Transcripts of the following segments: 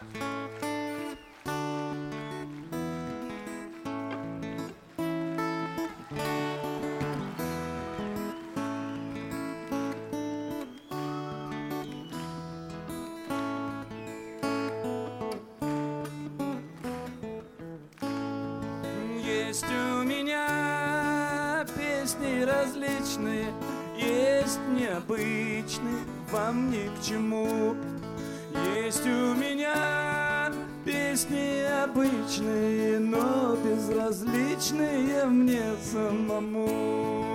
Есть у меня песни различные, есть необычные, вам ни к чему. Есть у меня песни обычные, но безразличные мне самому.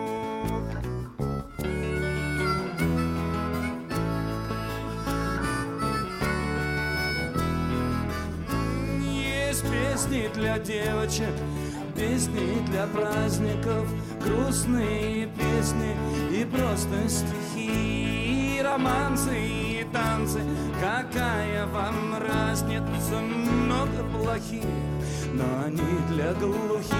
Есть песни для девочек, песни для праздников, грустные песни и просто стихи, романсы и танцы. Какая вам разница, много плохих, но они для глухих.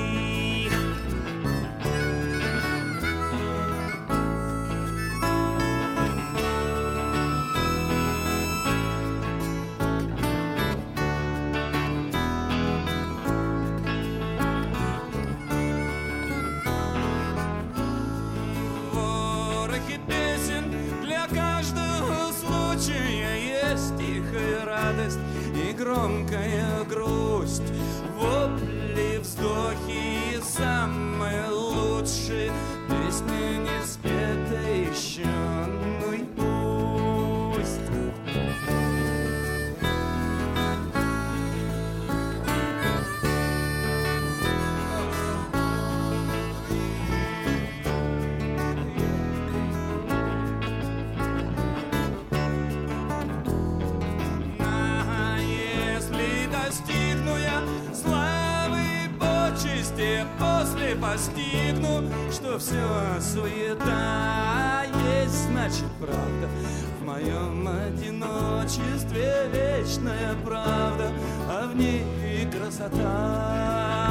И громкая грусть, вопли, вздохи, и самые лучшие песни не спеты еще, ну и пусть. После постигну, что все суета есть, значит, правда. В моем одиночестве вечная правда, а в ней и красота.